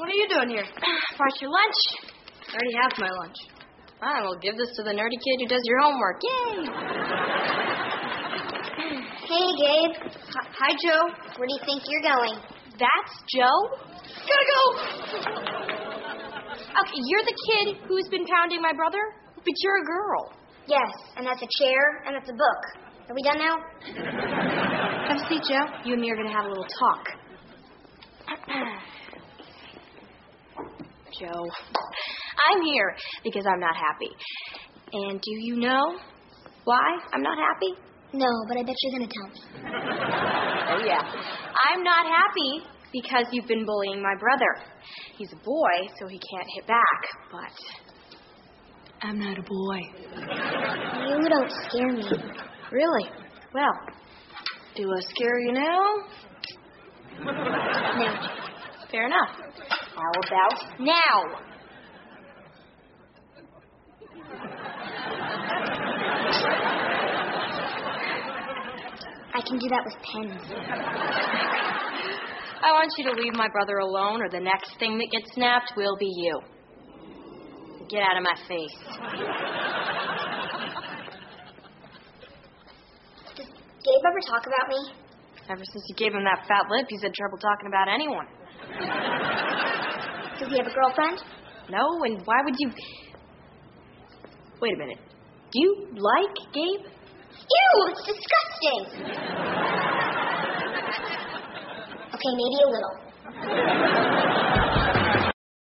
What are you doing here? Brought your lunch. I already have my lunch. Fine, we'll give this to the nerdy kid who does your homework. Yay! Hey, Gabe. Hi, Joe. Where do you think you're going? That's Joe? Gotta go! Okay, you're the kid who's been pounding my brother? But you're a girl. Yes, and that's a chair, and that's a book. Are we done now? Have a seat, Joe. You and me are going to have a little talk. Joe, I'm here because I'm not happy. And do you know why I'm not happy? No, but I bet you're going to tell me. Oh, yeah. I'm not happy because you've been bullying my brother. He's a boy, so he can't hit back, but I'm not a boy. You don't scare me. Really? Well, do I scare you now? No. Fair enough. How about now? I can do that with pens. I want you to leave my brother alone, or the next thing that gets snapped will be you. Get out of my face. Does Gabe ever talk about me? Ever since you gave him that fat lip, he's had trouble talking about anyone. Does he have a girlfriend? No, and why would you... Wait a minute. Do you like Gabe? Ew, it's disgusting. Okay, maybe a little.